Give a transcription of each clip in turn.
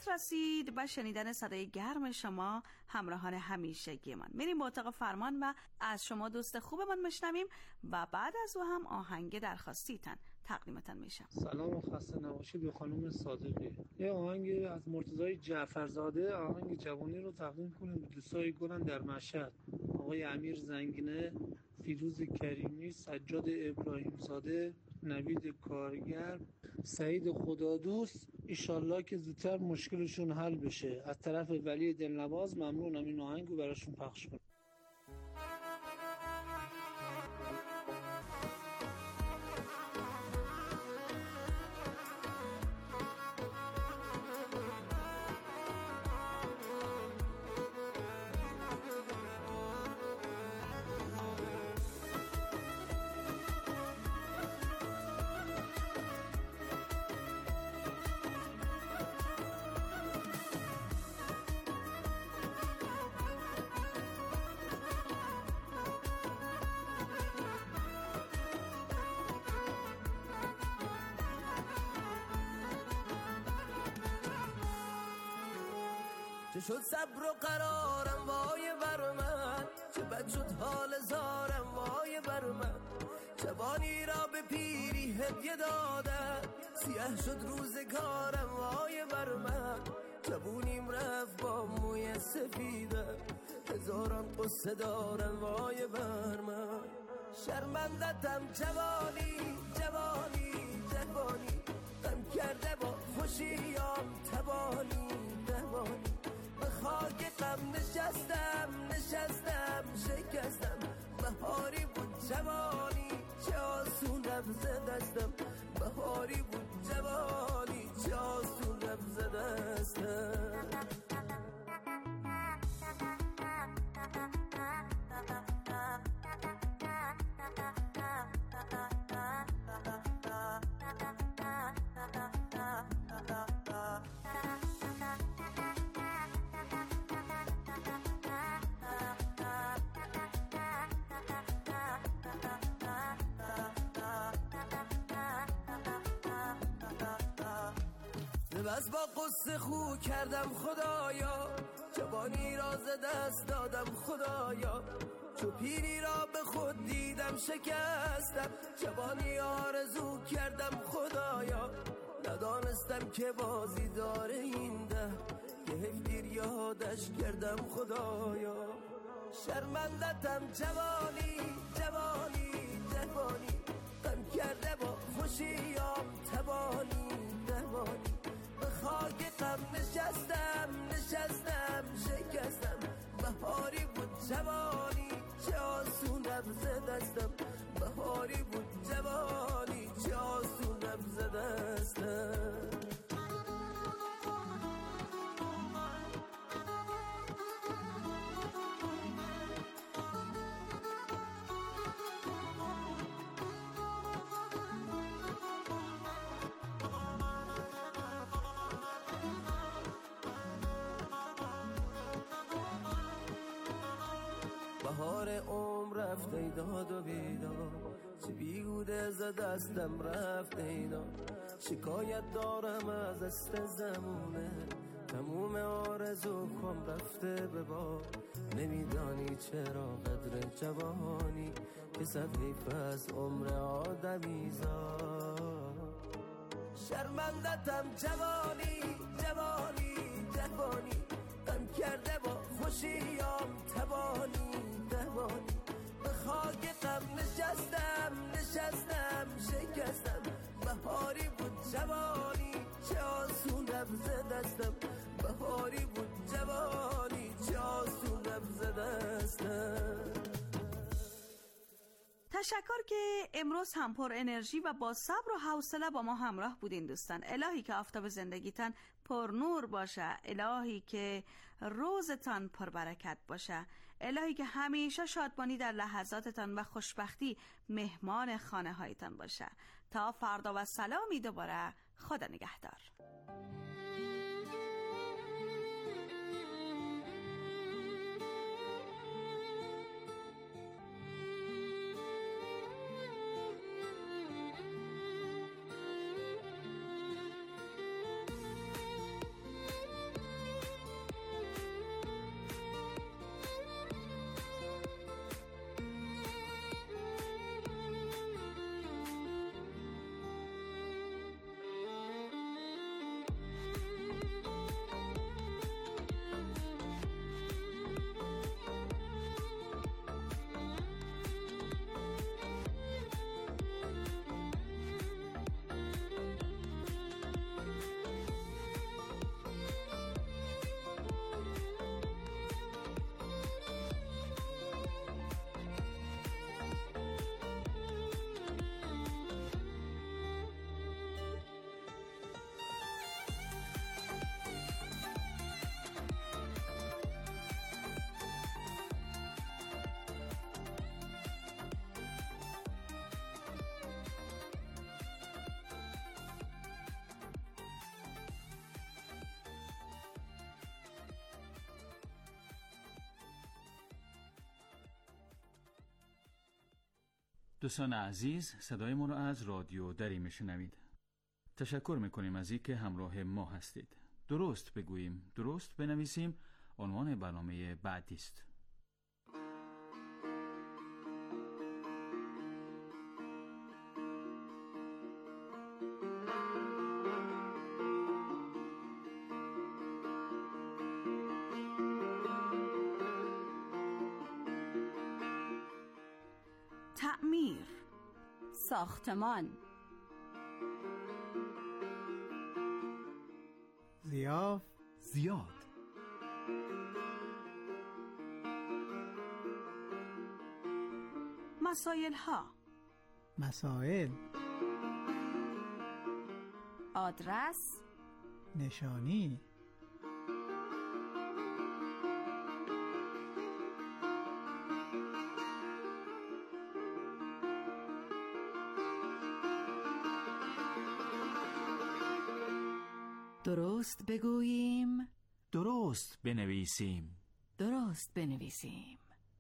رسید و شنیدن صدای گرم شما همراهان همیشگی من. میریم به اتاق فرمان و از شما دوست خوبمان میشنویم و بعد از او هم آهنگ درخواستیتن تقدیمتان میشم. سلام و خسته نباشید به خانم صادقی. یه آهنگ از مرتضی جعفرزاده، آهنگ جوانی رو تقدیم کنیم به دوستای گلن در مشهد، آقای امیر زنگینه، فیروز کریمی، سجاد ابراهیم زاده، نوید کارگر، سعید خدادوست. ایشالله که زودتر مشکلشون حل بشه. از طرف ولی دلنواز ممنونم این آهنگو براشون پخش کنم. چه شد صبر و قرارم وای بر من، چه بد شد حال زارم وای بر من. جوانی را به پیری هدیه دادم، سیاه شد روزگارم وای بر من. جوونیم رفت با موی سفیدم، هزاران قصه دارم وای بر من. شرمندتم جوانی جوانی جوانی، غم کرده با خوشیام تبانی تبانی. به خاک غم نشستم شکستم. بهاری بود جوانی چه آسون رفت ز دستم. بهاری بود جوانی چه آسون رفت ز دستم. بس با قصه خو کردم خدایا، جوانی را ز دست دادم خدایا. چو پیری را به خود دیدم شکستم، جوانی آرزو کردم خدایا. ندانستم که بازی داره این ده، که حیف دیر یادش کردم خدایا. شرمندتم جوانی جوانی جوانی، غم کرده با خوشیام تبانی تبانی. به خاک غم نشستم شکستم. بهاری بود جوانی چه آسون رفت ز دستم. بهاری بود جوانی چه آسون رفت ز دستم. بهار عمر رفت ای داد و بیدار، چه بیهوده ز دستم رفت اینا. شکایت دارم از است زمونه، تموم آرزو کم رفته به بار. نمیدانی چرا قدر جوانی، که صد حیف از عمر آدمی زار. شرمندتم جوانی جوانی جوانی، غم کرده با خوشیام تبانی تبانی. به خاک غم نشستم شکستم. بهاری بود جوانی چه آسون رفت ز دستم. بهاری بود جوانی چه آسون رفت ز دستم. تشکر که امروز هم پر انرژی و با صبر و حوصله با ما همراه بودین دوستان. الهی که آفتاب زندگیتان پر نور باشه، الهی که روزتان پر برکت باشه، الهی که همیشه شادمانی در لحظاتتان و خوشبختی مهمان خانه هایتان باشه. تا فردا و سلامی دوباره، خدا نگهدار. دوستان عزیز، صدای ما را از رادیو دری میشنوید. تشکر میکنیم از اینکه همراه ما هستید. درست بگوییم، درست بنویسیم عنوان برنامه بعدی است. تعمیر، ساختمان، زیاد، مسائل ها، مسائل، آدرس، نشانی، درست بگوییم، درست بنویسیم. درست بنویسیم.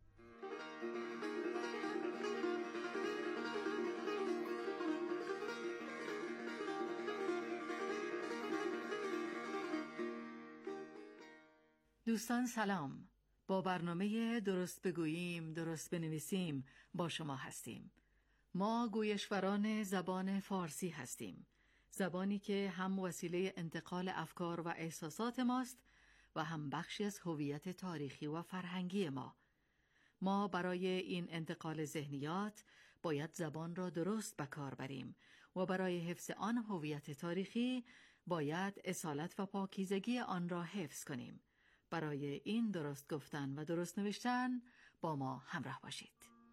دوستان سلام. با برنامه درست بگوییم، درست بنویسیم با شما هستیم. ما گویشوران زبان فارسی هستیم. زبانی که هم وسیله انتقال افکار و احساسات ماست و هم بخشی از هویت تاریخی و فرهنگی ما. ما برای این انتقال ذهنیات باید زبان را درست به کار بریم و برای حفظ آن هویت تاریخی باید اصالت و پاکیزگی آن را حفظ کنیم. برای این درست گفتن و درست نوشتن با ما همراه باشید.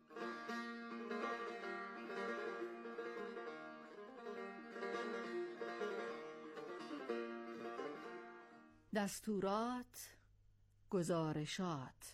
دستورات، گزارشات.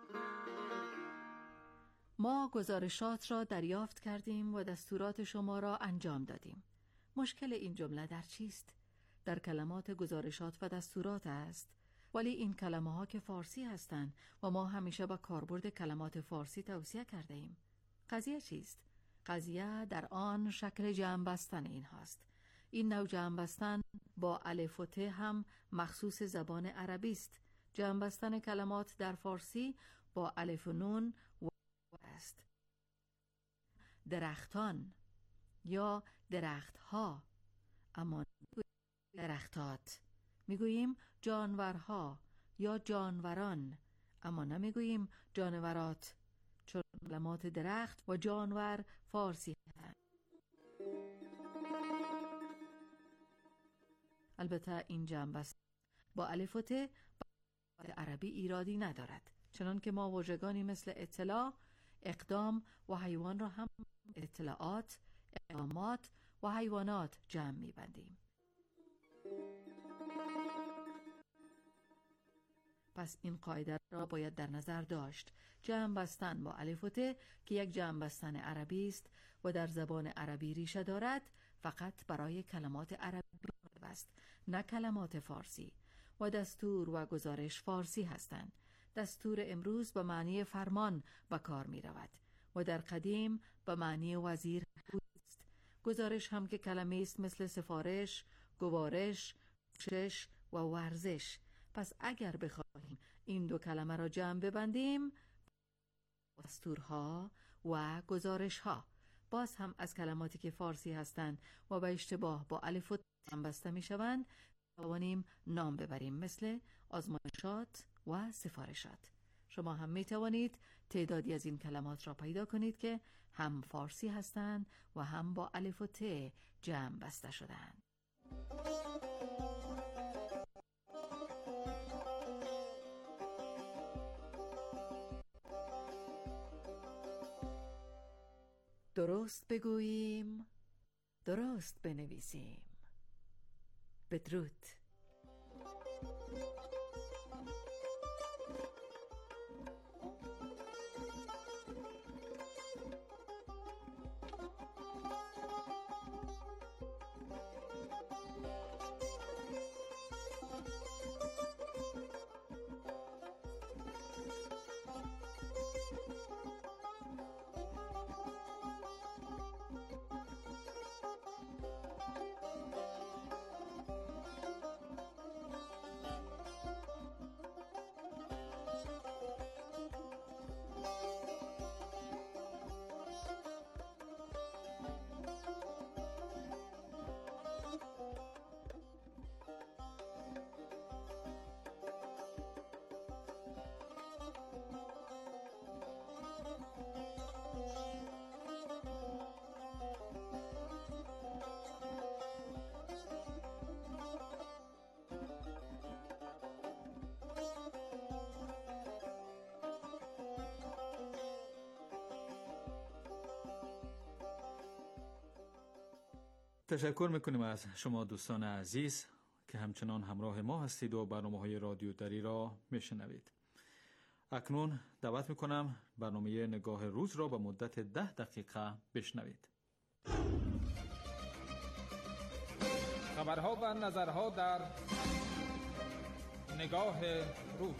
ما گزارشات را دریافت کردیم و دستورات شما را انجام دادیم. مشکل این جمله در چیست؟ در کلمات گزارشات و دستورات است، ولی این کلمه ها که فارسی هستند و ما همیشه با کاربرد کلمات فارسی توصیه کرده ایم. قضیه چیست؟ قضیه در آن شکل جمع بستن این هاست. این نوع جمع بستن با الف و ت هم مخصوص زبان عربی است. جمع بستن کلمات در فارسی با الف و نون و است. درختان یا درختها، اما درختات. میگوییم جانورها یا جانوران، اما نمیگوییم جانورات، چون کلمات درخت و جانور فارسی هستند. البته این جمع بستن با الف و ت عربی ایرادی ندارد، چنان که ما واژگانی مثل اطلاع، اقدام و حیوان را هم اطلاعات، اقدامات و حیوانات جمع می‌بندیم. پس این قاعده را باید در نظر داشت. جمع بستن با الف و ت که یک جمع بستن عربی است و در زبان عربی ریشه دارد، فقط برای کلمات عربی است، نه کلمات فارسی. و دستور و گزارش فارسی هستند. دستور امروز به معنی فرمان به کار می رود و در قدیم به معنی وزیر است. گزارش هم که کلمه است مثل سفارش، گوارش، پوشش و ورزش. پس اگر بخواهیم این دو کلمه را جمع ببندیم، دستورها و گزارشها، باز هم از کلماتی که فارسی هستند و به اشتباه با الف و ت بسته می شوند توانیم نام ببریم، مثل آزمایشات و سفارشات. شما هم می توانید تعدادی از این کلمات را پیدا کنید که هم فارسی هستند و هم با الف و ت جمع بسته شدند. درست بگوییم، درست بنویسیم. بدرود. تشکر میکنیم از شما دوستان عزیز که همچنان همراه ما هستید و برنامه‌های رادیو دری را میشنوید. اکنون دعوت میکنم برنامه نگاه روز را به مدت 10 دقیقه بشنوید. خبرها و نظرها در نگاه روز.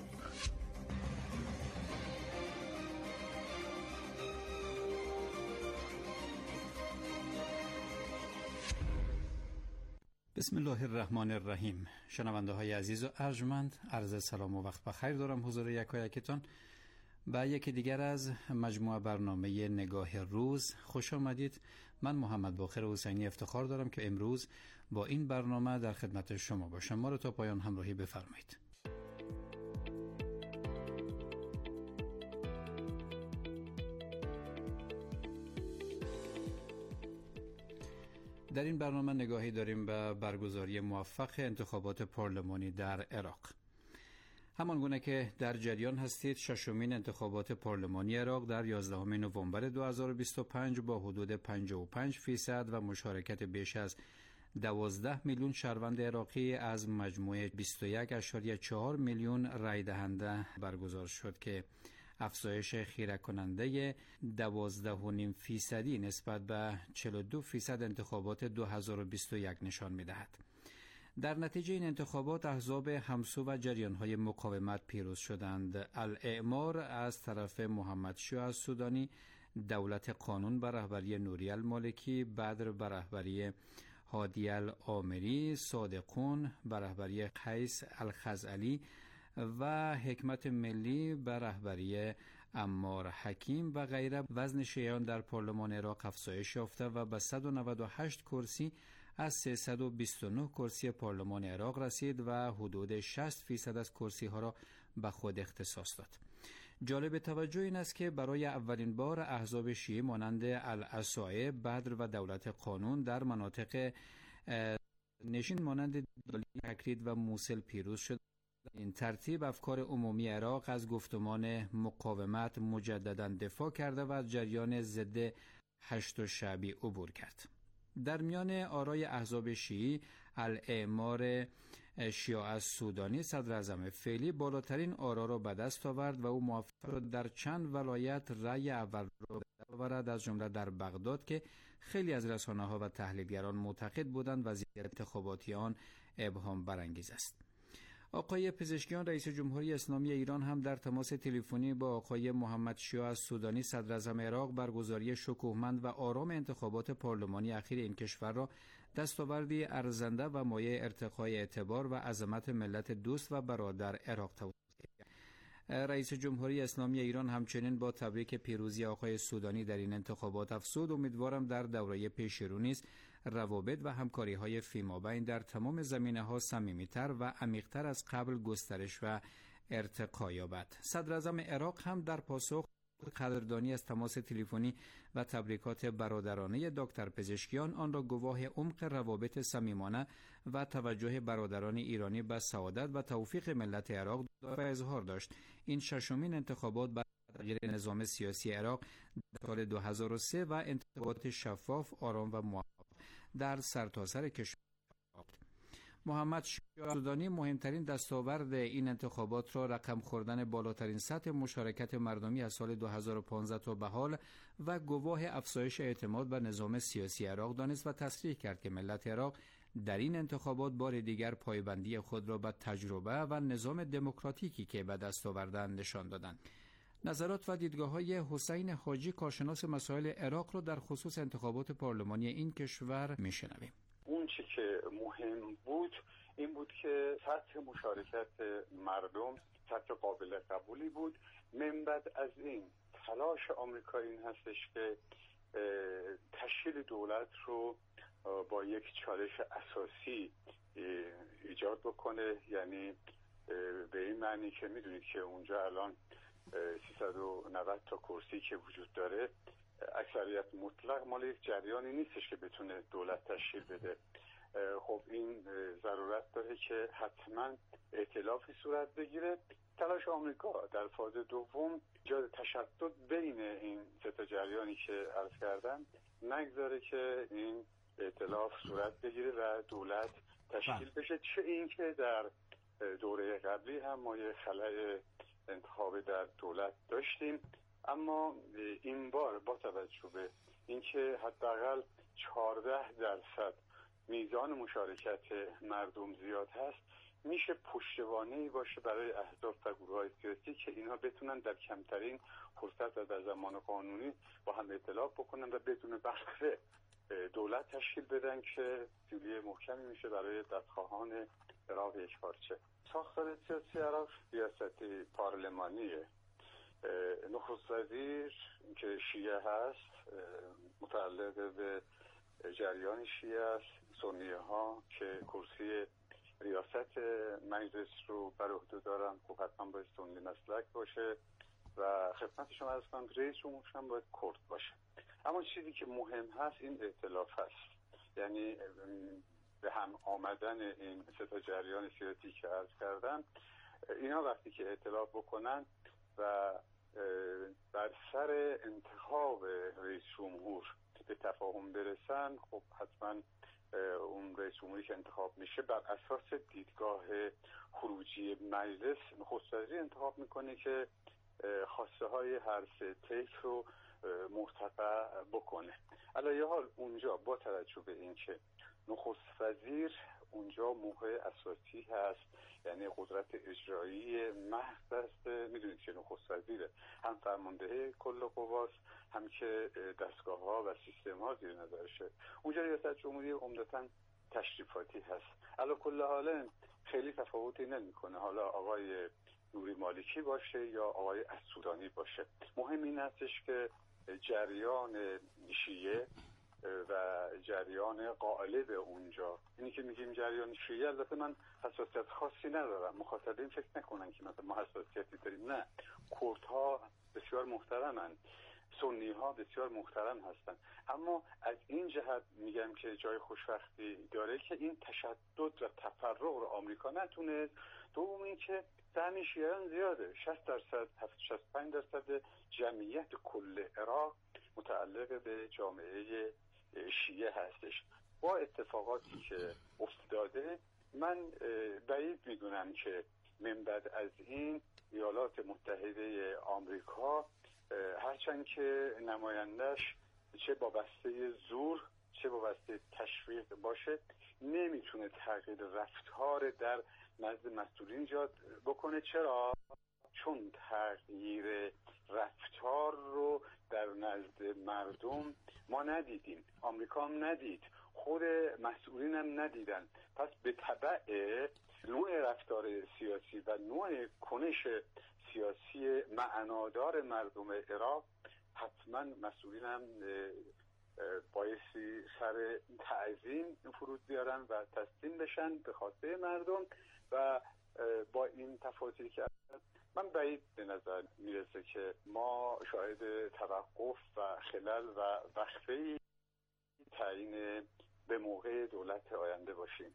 بسم الله الرحمن الرحیم. شنونده های عزیز و ارجمند، عرض سلام و وقت بخیر دارم حضور یکایکتان و یکی دیگر از مجموعه برنامه نگاه روز. خوش آمدید. من محمد باقر حسینی افتخار دارم که امروز با این برنامه در خدمت شما باشم. ما رو تا پایان همراهی بفرمایید. در این برنامه نگاهی داریم به برگزاری موفق انتخابات پارلمانی در عراق. همان گونه که در جریان هستید، ششمین انتخابات پارلمانی عراق در 11 نوامبر 2025 با حدود 55% و مشارکت بیش از 12 میلیون شهروند عراقی از مجموع 21.4 میلیون رای دهنده برگزار شد که افزایش خیره کننده 12.5% نسبت به 42% انتخابات 2021 نشان می دهد. در نتیجه این انتخابات احزاب همسو و جریان‌های مقاومت پیروز شدند. الاعمار از طرف محمد شیوع السودانی، دولت قانون به رهبری نوری المالکی، بدر به رهبری هادی العامری، صادقون به رهبری قیس الخزعلی و حکمت ملی به رهبری عمار حکیم و غیره وزن شیعیان در پارلمان عراق افزایش یافته و به 198 کرسی از 329 کرسی پارلمان عراق رسید و حدود 60% از کرسی ها را به خود اختصاص داد. جالب توجه این است که برای اولین بار احزاب شیعی مانند العصایه، بدر و دولت قانون در مناطق نشین مانند دالی، تکرید و موصل پیروز شد. این ترتیب افکار عمومی عراق از گفتمان مقاومت مجددا دفاع کرده و از جریان ضد هشت شعبی عبور کرد. در میان آرای احزاب شیعی، الاعمار شیوع السودانی صدر اعظم فعلی بالاترین آرا را به دست آورد و او موفق شد در چند ولایت رأی اول را برآورد، از جمله در بغداد که خیلی از رسانه‌ها و تحلیلگران معتقد بودند وضعیت انتخاباتی آن ابهام برانگیز است. آقای پزشکیان رئیس جمهوری اسلامی ایران هم در تماس تلفنی با آقای محمد شیوع السودانی صدر اعظم عراق برگزاری شکوهمند و آرام انتخابات پارلمانی اخیر این کشور را دستاوردی ارزنده و مایه ارتقای اعتبار و عظمت ملت دوست و برادر عراق توصیف کرد. رئیس جمهوری اسلامی ایران همچنین با تبریک پیروزی آقای السودانی در این انتخابات افزود: امیدوارم در دوره پیش رو نیز روابط و همکاری‌های فیمابین در تمام زمینه‌ها صمیمی‌تر و عمیق‌تر از قبل گسترش و ارتقا یابد. صدر اعظم عراق هم در پاسخ قدردانی از تماس تلفنی و تبریکات برادرانه دکتر پزشکیان آن را گواه عمق روابط صمیمانه و توجه برادران ایرانی به سعادت و توفیق ملت عراق و اظهار داشت این ششمین انتخابات بعد از تغییر نظام سیاسی عراق در سال 2003 و انتخابات شفاف، آرام و موفق در سرتاسر کشور. محمد شیوع السودانی مهمترین دستاورد این انتخابات را رقم خوردن بالاترین سطح مشارکت مردمی از سال 2015 تا به حال و گواه افزایش اعتماد به نظام سیاسی عراق دانست و تصریح کرد که ملت عراق در این انتخابات بار دیگر پایبندی خود را به تجربه و نظام دموکراتیکی که به دست آوردند نشان دادند. نظرات و دیدگاه‌های حسین حاجی، کارشناس مسائل عراق، را در خصوص انتخابات پارلمانی این کشور میشنویم. اون چی که مهم بود این بود که سطح مشارکت مردم سطح قابل قبولی بود. من بعد از این تلاش آمریکا این هستش که تشکیل دولت رو با یک چالش اساسی ایجاد بکنه، یعنی به این معنی که میدونید که اونجا الان 390 تا کرسی که وجود داره، اکثریت مطلق مال یک جریانی نیستش که بتونه دولت تشکیل بده. خب این ضرورت داره که حتما ائتلافی صورت بگیره. تلاش آمریکا در فاز دوم ایجاد تشدد بین این سه تا جریانی که عرض کردم نگذاره که این ائتلاف صورت بگیره و دولت تشکیل بشه. چه اینکه در دوره قبلی هم ما یه خلأ انتخابی در دولت داشتیم، اما این بار با توجه به اینکه حداقل 14% میزان مشارکت مردم زیاد هست، میشه پشتوانه‌ای باشه برای احزاب و گروه‌های سیاسی که اینها بتونن در کمترین فرصت و در زمان قانونی با هم ائتلاف بکنن و بدون وقفه دولت تشکیل بدن که سیلی محکمی میشه برای دادخواهان عراق یکپارچه. ساختار سیاسی عراق ریاست پارلمانیه. نخست وزیر که شیعه هست متعلق به جریان شیعه است، سنیه ها که کرسی ریاست مجلس رو بر عهده دارن خب حتما باید سنی مسلک باشه و خدمت شما عرض کنم رئیس جمهور هم باید کرد باشه. اما چیزی که مهم هست این ائتلاف هست، یعنی به هم آمدن این سه تا جریان سیاسی که عرض کردم. اینا وقتی که ائتلاف بکنن و بر سر انتخاب رئیس جمهور به تفاهم برسن، خب حتما اون رئیس جمهوری که انتخاب میشه بر اساس دیدگاه خروجی مجلس نخست وزیر انتخاب میکنه که خواسته های هر سه طیف رو مرتفع بکنه. علی حال اونجا با توجه به اینکه نخست وزیر اونجا موضوع اساسی هست، یعنی قدرت اجرایی محض است. میدونید که نخست وزیر هم فرمانده کل قواست، هم که دستگاه ها و سیستم ها زیر نظرشه. اونجا ریاست جمهوری عمدتاً تشریفاتی هست. علی کل حال خیلی تفاوتی نمیکنه حالا آقای نوری مالکی باشه یا آقای السودانی باشه. مهم این هستش که جریان شیعه و جریان غالب اونجا، اینی که میگیم جریان شیعه، البته من حساسیت خاصی ندارم، مخاطبین فکر نکنن که مثلا ما حساسیتی داریم، نه، کردها بسیار محترمن، سنی ها بسیار محترم هستن، اما از این جهت میگم که جای خوشبختی داره که این تشدد و تفرق رو آمریکا نتونست. دوم این که سهم شیعیان زیاده، 60% 65% جمعیت کل عراق متعلق به جامعه شیعه هستش. با اتفاقاتی که افتاده من بعید میدونم که من بعد از این ایالات متحده آمریکا هرچند که نمایندش چه با بسته زور چه با بسته تشویق باشه نمیتونه تغییر رفتار در نزد مسئولین ایجاد بکنه. چرا؟ چون تغییر رفتار رو در نزد مردم ما ندیدیم، آمریکا هم ندید، خود مسئولین هم ندیدن. پس به تبع نوع رفتار سیاسی و نوع کنش سیاسی معنادار مردم عراق حتما مسئولین هم بایستی سر تعظیم فرود بیارن و تسلیم بشن به خواسته مردم. و با این تفاوتی که من بعید به نظر میرسه که ما شاهد توقف و خلل و وقفه‌ای تعیین به موقع دولت آینده باشیم.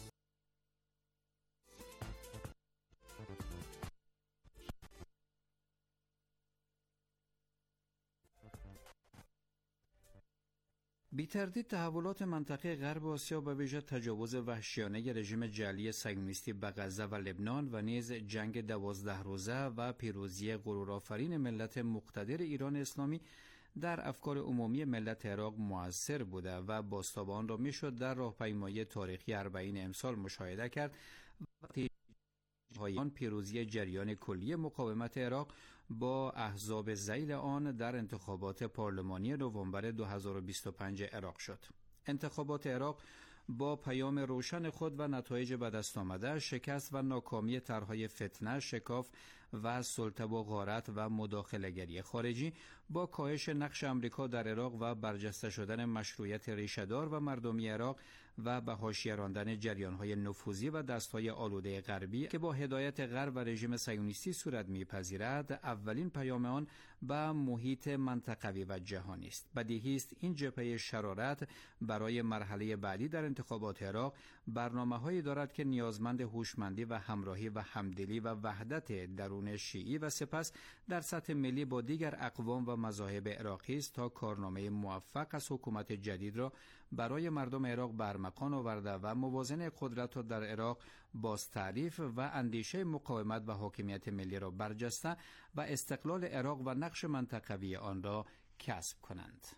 بی‌تردید تحولات منطقه غرب آسیا به ویژه تجاوز وحشیانه رژیم جعلی صهیونیستی به غزه و لبنان و نیز جنگ 12 روزه و پیروزی غرورآفرین ملت مقتدر ایران اسلامی در افکار عمومی ملت عراق مؤثر بوده و بازتاب آن را میشد در راهپیمایی تاریخی 40 امسال مشاهده کرد. وقتی آن پیروزی جریان کلی مقاومت عراق با احزاب ذیل آن در انتخابات پارلمانی نوامبر 2025 عراق شد. انتخابات عراق با پیام روشن خود و نتایج به دست آمده، شکست و ناکامی طرحهای فتنه، شکاف و سلطه و غارت و مداخله‌گری خارجی، با کاهش نقش آمریکا در عراق و برجسته شدن مشروعیت ریشه‌دار و مردمی عراق و به حاشیه راندن جریان‌های نفوذی و دست‌های آلوده غربی که با هدایت غرب و رژیم صهیونیستی صورت می‌پذیرد، اولین پیام آن به محیط منطقوی و جهانی است. بدیهی است این جبهه شرارت برای مرحله بعدی در انتخابات عراق برنامه‌هایی دارد که نیازمند هوشمندی و همراهی و همدلی و وحدت درون درون شیعی و سپس در سطح ملی با دیگر اقوام و مذاهب عراقی است تا کارنامه موفق از حکومت جدید را برای مردم عراق برمغان آورده و موازنه قدرت را در عراق باز تعریف و اندیشه مقاومت و حاکمیت ملی را برجسته و استقلال عراق و نقش منطقوی آن را کسب کنند.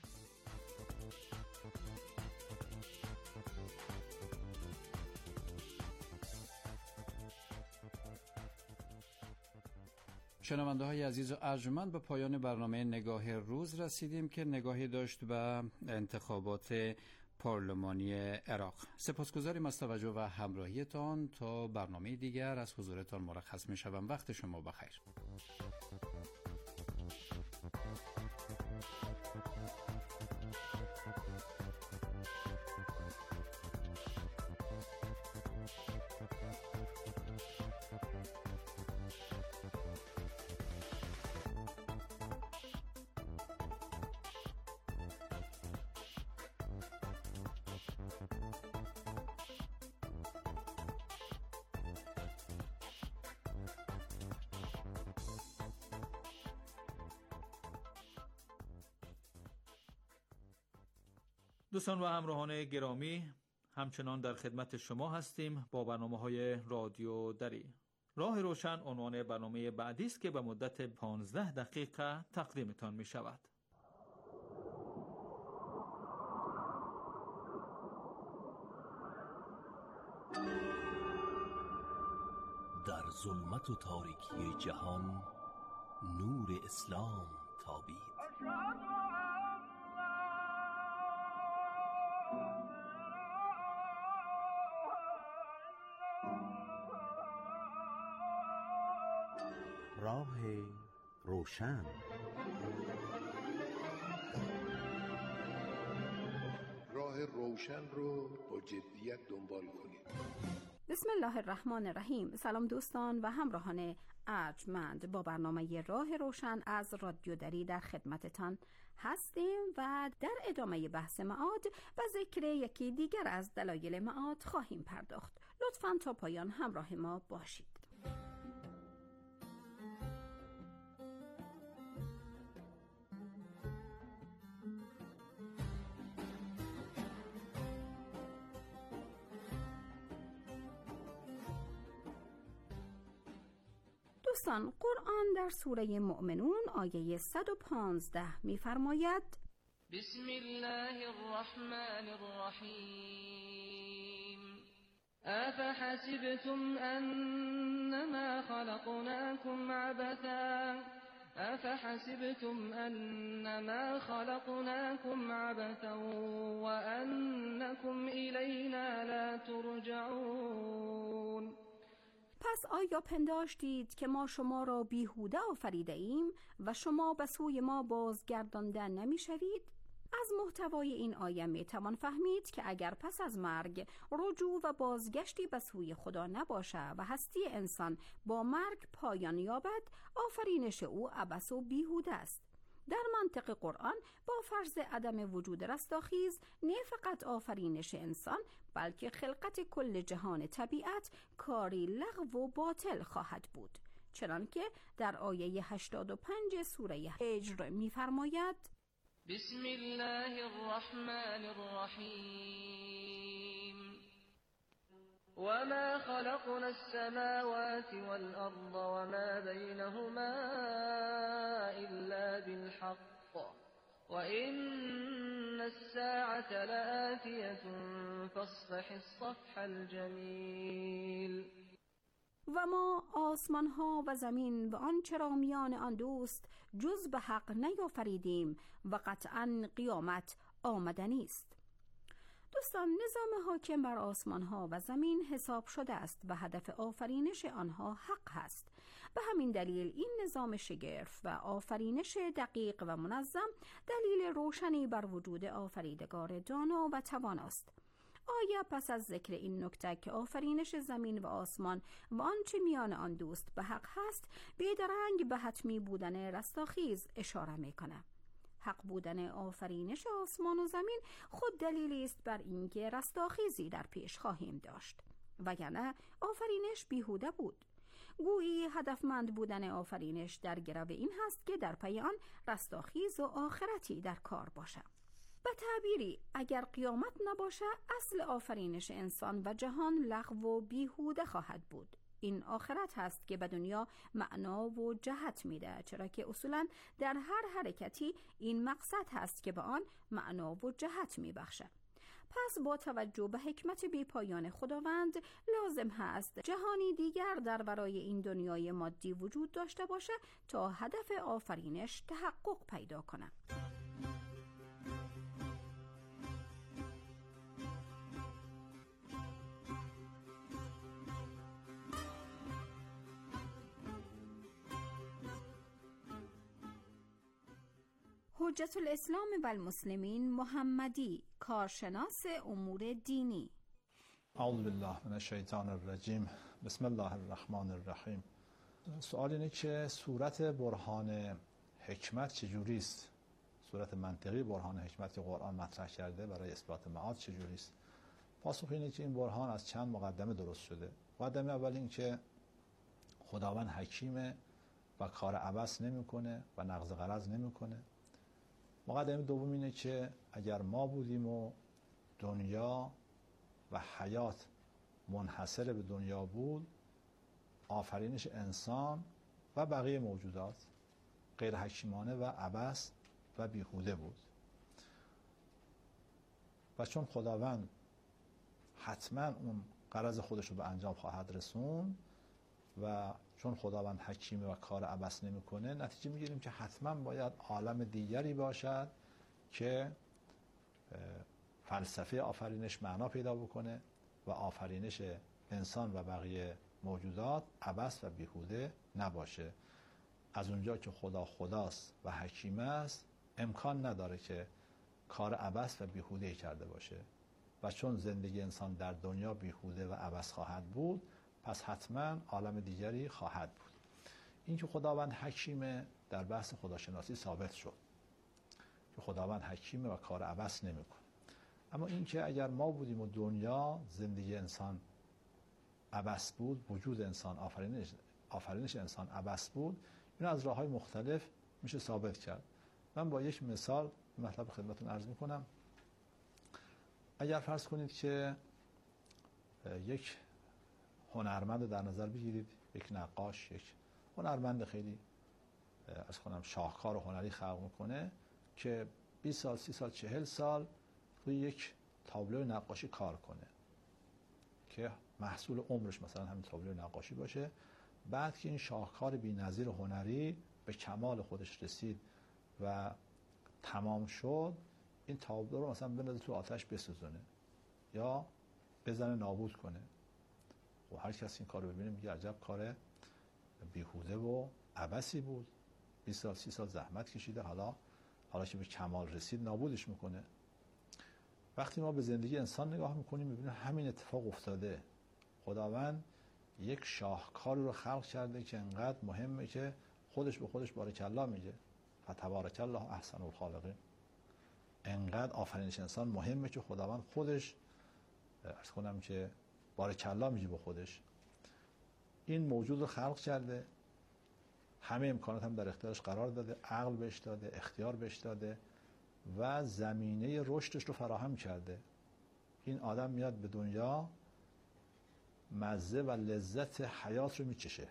شنونده های عزیز و ارجمند، به پایان برنامه نگاه روز رسیدیم که نگاهی داشت به انتخابات پارلمانی عراق. سپاسگزاریم از توجه و همراهیتان. تا برنامه دیگر از حضورتان مرخص می شوم. وقت شما بخیر. دوستان و همراهان گرامی، همچنان در خدمت شما هستیم با برنامه‌های رادیو دری. راه روشن عنوان برنامه بعدی است که به مدت 15 دقیقه تقدیمتان می شود. در ظلمت و تاریکی جهان نور اسلام تابید. راه روشن. راه روشن رو با جدیت دنبال کنید. بسم الله الرحمن الرحیم. سلام دوستان و همراهان ارجمند، با برنامه راه روشن از رادیو دری در خدمتتان هستیم و در ادامه بحث معاد و ذکر یکی دیگر از دلایل معاد خواهیم پرداخت. لطفاً تا پایان همراه ما باشید. دوستان، قرآن در سوره مؤمنون آیه 115 می‌فرماید: بسم الله الرحمن الرحیم افحسبتم انما خلقناكم عبثا وانکم الینا لا ترجعون. پس آیا پنداشتید که ما شما را بیهوده آفریده ایم و شما به سوی ما بازگردانده نمی شوید؟ از محتوای این آیه می توان فهمید که اگر پس از مرگ رجوع و بازگشتی به سوی خدا نباشه و هستی انسان با مرگ پایان یابد، آفرینش او عبث و بیهوده است. در منطق قرآن با فرض عدم وجود رستاخیز نه فقط آفرینش انسان بلکه خلقت کل جهان طبیعت کاری لغو و باطل خواهد بود، چنانکه در آیه 85 سوره هجر می‌فرماید: بسم الله الرحمن الرحیم وما خلقنا السماوات والأرض وما بينهما إلا بالحق وإن الساعة لآتية فاصفح الصفح الجميل. و ما آسمان ها و زمین و آنچه را میان آن دوست جز به حق نیافریدیم و قطعاً قیامت آمدنی است. دوستان، نظام حاکم بر آسمان ها و زمین حساب شده است و هدف آفرینش آنها حق هست. به همین دلیل این نظام شگرف و آفرینش دقیق و منظم دلیل روشنی بر وجود آفریدگار دانا و تواناست. آیا پس از ذکر این نکته که آفرینش زمین و آسمان و آنچه میان آن دوست به حق هست، بیدرنگ به حتمی بودن رستاخیز اشاره میکنه. حق بودن آفرینش آسمان و زمین خود دلیلی است بر اینکه رستاخیزی در پیش خواهیم داشت، وگرنه آفرینش بیهوده بود. گویی هدفمند بودن آفرینش در گرو این هست که در پی آن رستاخیز و آخرتی در کار باشد. به تعبیری اگر قیامت نباشه اصل آفرینش انسان و جهان لغو و بیهوده خواهد بود. این آخرت هست که به دنیا معنا و جهت میده، چرا که اصولا در هر حرکتی این مقصد هست که به آن معنا و جهت میبخشه. پس با توجه به حکمت بیپایان خداوند لازم هست جهانی دیگر در ورای این دنیای مادی وجود داشته باشه تا هدف آفرینش تحقق پیدا کنه. حجت الاسلام و المسلمین محمدی، کارشناس امور دینی. اعوذ بالله من الشیطان الرجیم. بسم الله الرحمن الرحیم. سوال اینه که صورت برهان حکمت چجوری است؟ صورت منطقی برهان حکمت که قرآن مطرح کرده برای اثبات معاد چجوری است؟ پاسخ اینه که این برهان از چند مقدمه درست شده. مقدمه اول این که خداوند حکیمه و کار عبث نمیکنه و نقض غرض نمیکنه. مقدمه دوم اینه که اگر ما بودیم و دنیا و حیات منحصر به دنیا بود، آفرینش انسان و بقیه موجودات غیر حکیمانه و عبث و بیهوده بود. و چون خداوند حتما اون غرض خودش رو به انجام خواهد رسون و چون خداوند حکیمه و کار عبث نمیکنه، نتیجه میگیریم که حتما باید عالم دیگری باشد که فلسفه آفرینش معنا پیدا بکنه و آفرینش انسان و بقیه موجودات عبث و بیهوده نباشه. از اونجا که خدا خداست و حکیم است، امکان نداره که کار عبث و بیهوده کرده باشه و چون زندگی انسان در دنیا بیهوده و عبث خواهد بود، پس حتما عالم دیگری خواهد بود. این که خداوند حکیمه در بحث خداشناسی ثابت شد که خداوند حکیمه و کار عبث نمیکنه. اما این که اگر ما بودیم و دنیا زندگی انسان عبث بود، وجود انسان آفرینش انسان عبث بود، اینو از راه‌های مختلف میشه ثابت کرد. من با یک مثال مطلب خدمتتون عرض میکنم. اگر فرض کنید که یک هنرمند در نظر بگیرید، یک نقاش، یک هنرمند خیلی از کنم شاهکار و هنری خلق میکنه که 20 سال 30 سال 40 سال روی یک تابلو نقاشی کار کنه که محصول عمرش مثلا همین تابلو نقاشی باشه. بعد که این شاهکار بی‌نظیر هنری به کمال خودش رسید و تمام شد، این تابلو رو مثلا بندازه تو آتش بسوزونه یا بزنه نابود کنه. و هر کسی این کارو ببینه میگه عجب کار بیهوده و عبثی بود. 20 سال 30 سال زحمت کشیده، حالا که به کمال رسید نابودش میکنه. وقتی ما به زندگی انسان نگاه میکنیم میبینیم همین اتفاق افتاده. خداوند یک شاهکار رو خلق کرده که انقدر مهمه که خودش به خودش بارک الله میگه، فتبارک الله احسن الخالقین. انقدر آفرینش انسان مهمه که خداوند خودش عرض کنم که بارک الله میگه به خودش. این موجود رو خلق کرده، همه امکانات هم در اختیارش قرار داده، عقل بهش داده، اختیار بهش داده و زمینه رشدش رو فراهم کرده. این آدم میاد به دنیا، مزه و لذت حیات رو میچشه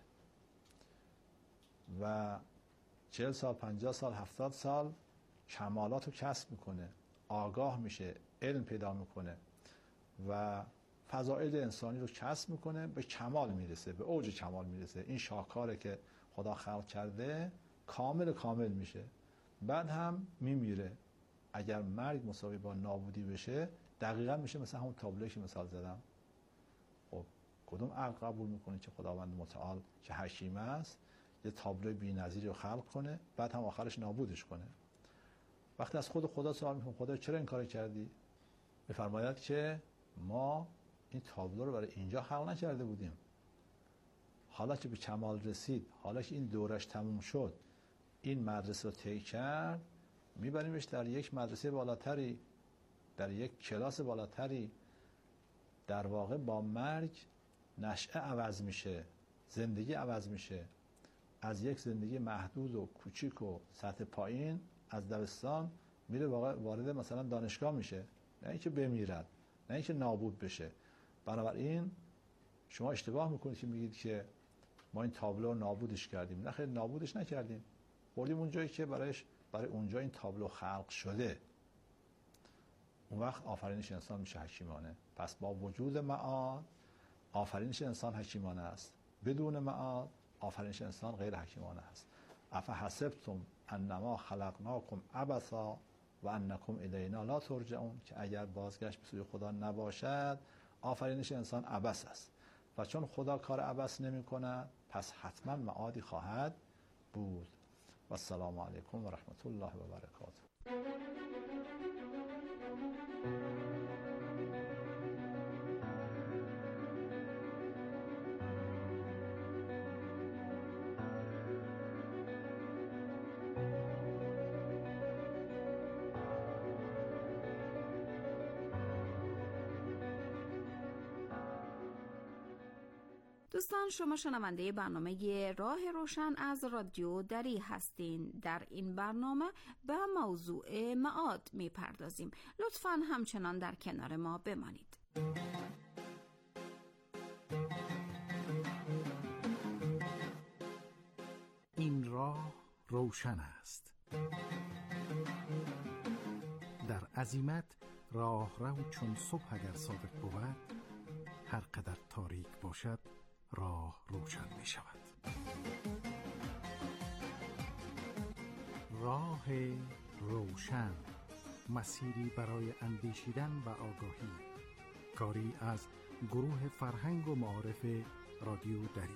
و 40 سال 50 سال 70 سال کمالات رو کسب میکنه، آگاه میشه، علم پیدا میکنه و فضائل انسانی رو کسب میکنه، به کمال میرسه، به اوج کمال میرسه. این شاهکاره که خدا خلق کرده کامل میشه. بعد هم میمیره. اگر مرگ مساوی با نابودی بشه، دقیقاً میشه مثل همون تابلویی که مثال زدم. خب کدوم عقل قبول میکنه که خداوند متعال که حکیم است یه تابلوی بی‌نظیری رو خلق کنه، بعد هم آخرش نابودش کنه؟ وقتی از خود خدا سوال میکنه خدا چرا این کارو کردی؟ میفرماید که ما این تابلو رو برای اینجا خلق نکرده بودیم. حالا که به کمال رسید، حالا که این دورش تموم شد، این مدرسه رو طی کرد، میبریمش در یک مدرسه بالاتری، در یک کلاس بالاتری. در واقع با مرگ نشأه عوض میشه، زندگی عوض میشه، از یک زندگی محدود و کوچیک و سطح پایین از دبستان میره وارد مثلا دانشگاه میشه، نه اینکه بمیرد، نه اینکه نابود بشه. بنابراین شما اشتباه میکنید که میگید که ما این تابلو نابودش کردیم. نه خیر، نابودش نکردیم، بردیم اونجایی که برای اونجا این تابلو خلق شده. اون وقت آفرینش انسان میشه حکیمانه. پس با وجود معاد آفرینش انسان حکیمانه است، بدون معاد آفرینش انسان غیر حکیمانه است. افحسبتم انما خلقناکم عبثا و انکم الینا لا ترجعون، که اگر بازگشت به سوی خدا نباشد آفرینش انسان عبث است. و چون خدا کار عبث نمی کند پس حتما معادی خواهد بود. و السلام علیکم و رحمت الله و برکاته. دوستان، شما شنونده برنامه راه روشن از رادیو دری هستین. در این برنامه به موضوع معاد میپردازیم. لطفاً همچنان در کنار ما بمانید. این راه روشن است. در عزیمت راه رو چون صبح اگر صادق بود، هر قدر تاریک باشد راه روشن می شود. راه روشن، مسیری برای اندیشیدن و آگاهی. کاری از گروه فرهنگ و معارف رادیو دری.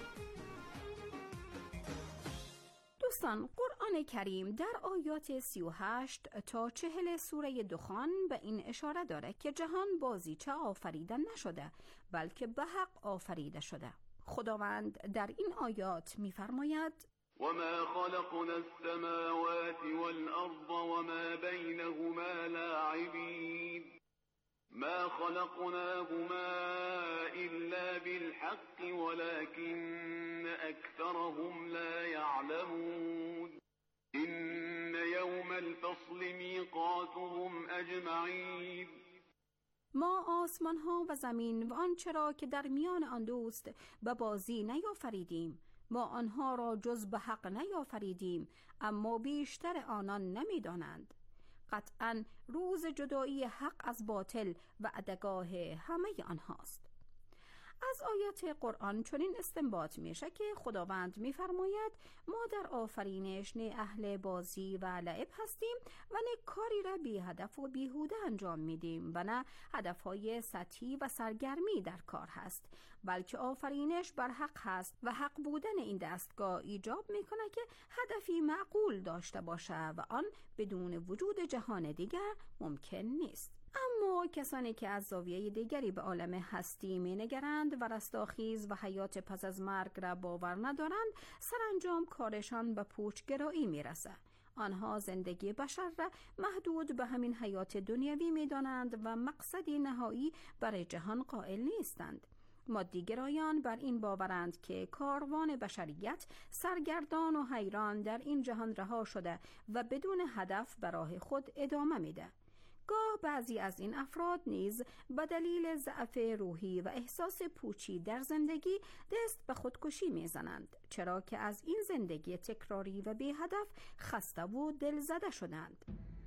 دوستان، قرآن کریم در آیات 38 تا 40 سوره دخان به این اشاره داره که جهان بازیچه آفریده نشده بلکه به حق آفریده شده. خداوند در این آیات می‌فرماید: وما خلقنا السماوات والأرض وما بينهما لاعبين ما خلقناهما إلا بالحق ولكن أكثرهم لا يعلمون إن يوم الفصل ميقاتهم أجمعين. ما آسمان ها و زمین و آنچه را که در میان آن دوست به بازی نیافریدیم، ما آنها را جز به حق نیافریدیم، اما بیشتر آنان نمیدانند. قطعاً روز جدایی حق از باطل و عدگاه همه آنهاست. از آیات قرآن چنین استنباط میشه که خداوند میفرماید ما در آفرینش نه اهل بازی و لعب هستیم و نه کاری را بی هدف و بیهوده انجام میدیم و نه هدفهای سطحی و سرگرمی در کار هست، بلکه آفرینش بر حق هست و حق بودن این دستگاه ایجاب میکنه که هدفی معقول داشته باشه و آن بدون وجود جهان دیگر ممکن نیست. اما کسانی که از زاویه دیگری به عالم هستی می نگرند و رستاخیز و حیات پس از مرگ را باور ندارند، سرانجام کارشان به پوچگرایی می رسه. آنها زندگی بشر را محدود به همین حیات دنیوی می دانند و مقصدی نهایی برای جهان قائل نیستند. مادیگرایان بر این باورند که کاروان بشریت سرگردان و حیران در این جهان رها شده و بدون هدف به راه خود ادامه میده. گاه بعضی از این افراد نیز به دلیل ضعف روحی و احساس پوچی در زندگی دست به خودکشی میزنند، چرا که از این زندگی تکراری و بی هدف خسته و دلزده شدند.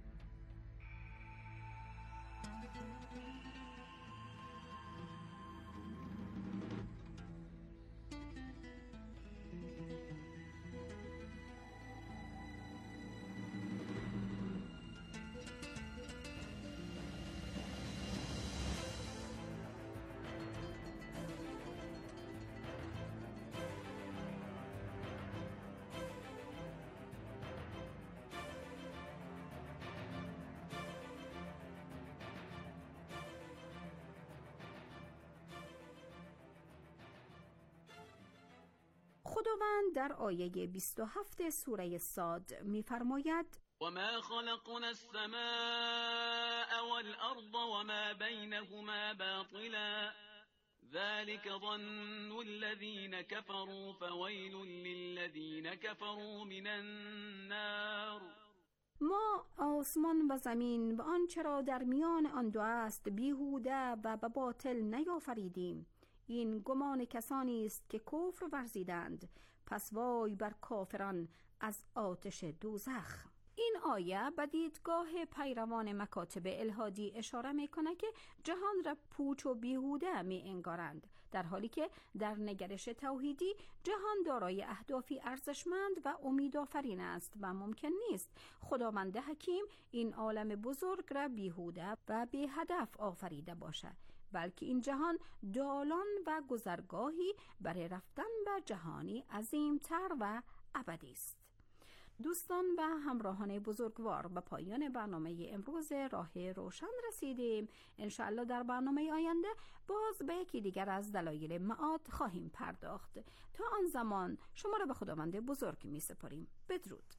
خداوند در آیه 27 سوره صاد می‌فرماید: وما خلقنا السماء والأرض وما بينهما باطلا ذلك ظن الذين كفروا فويل للذين كفروا من النار. ما آسمان و زمین و آنچه را در میان آن دو است بیهوده و به باطل نیافریدیم. این گمان کسانی است که کفر ورزیدند، پس وای بر کافران از آتش دوزخ. این آیه به دیدگاه پیروان مکاتب الحادی اشاره میکنه که جهان را پوچ و بیهوده می انگارند، در حالی که در نگرش توحیدی جهان دارای اهدافی ارزشمند و امیدآفرین است و ممکن نیست خداوند حکیم این عالم بزرگ را بیهوده و بی هدف آفریده باشد، بلکه این جهان دالان و گذرگاهی برای رفتن به جهانی عظیمتر و ابدی است. دوستان و همراهان بزرگوار، به پایان برنامه امروز راه روشن رسیدیم. انشاءالله در برنامه آینده باز به یکی دیگر از دلایل معاد خواهیم پرداخت. تا آن زمان شما را به خداوند بزرگ می سپاریم. بدرود.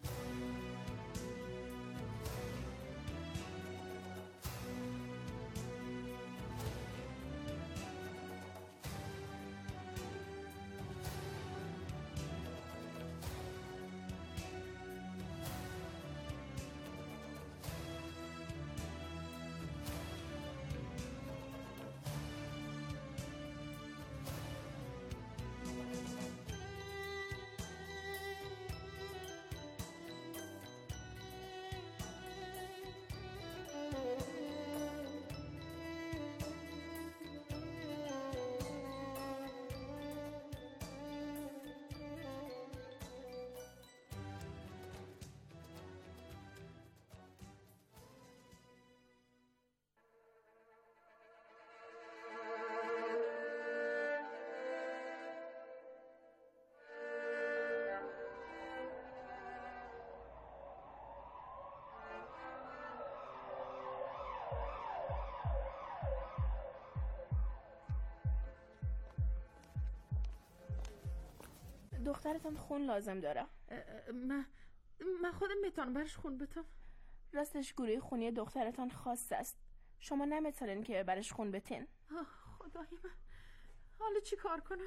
دخترتان خون لازم داره. من خودم میتونم برش خون بتم. راستش گروه خونی دخترتان خاص است. شما نمیتونین که برش خون بتین. خدای من، حالا چی کار کنم؟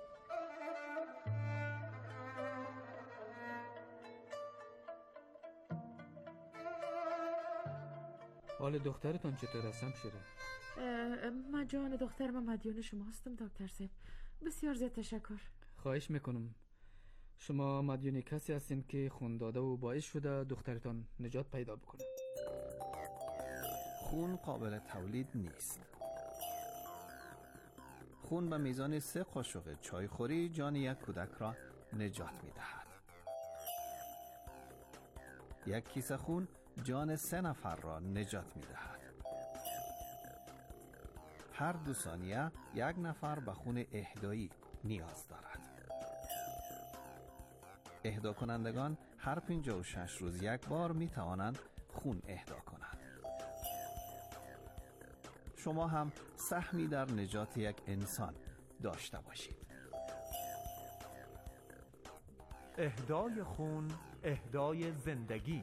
حال دخترتان چطور است همشیره؟ من جان دخترم مدیون شما هستم دکتر صاحب. بسیار زیاد تشکر. خواهش میکنم. شما مدیون کسی هستین که خون داده و باعث شده دخترتان نجات پیدا بکنه. خون قابل تولید نیست. خون به میزان 3 قاشق چایخوری جان یک کودک را نجات میدهد. 1 کیسه خون جان 3 نفر را نجات میدهد. هر 2 ثانیه 1 نفر به خون اهدایی نیاز دارد. اهدا کنندگان هر 56 روز 1 بار می توانند خون اهدا کنند. شما هم سهمی در نجات یک انسان داشته باشید. اهدای خون، اهدای زندگی.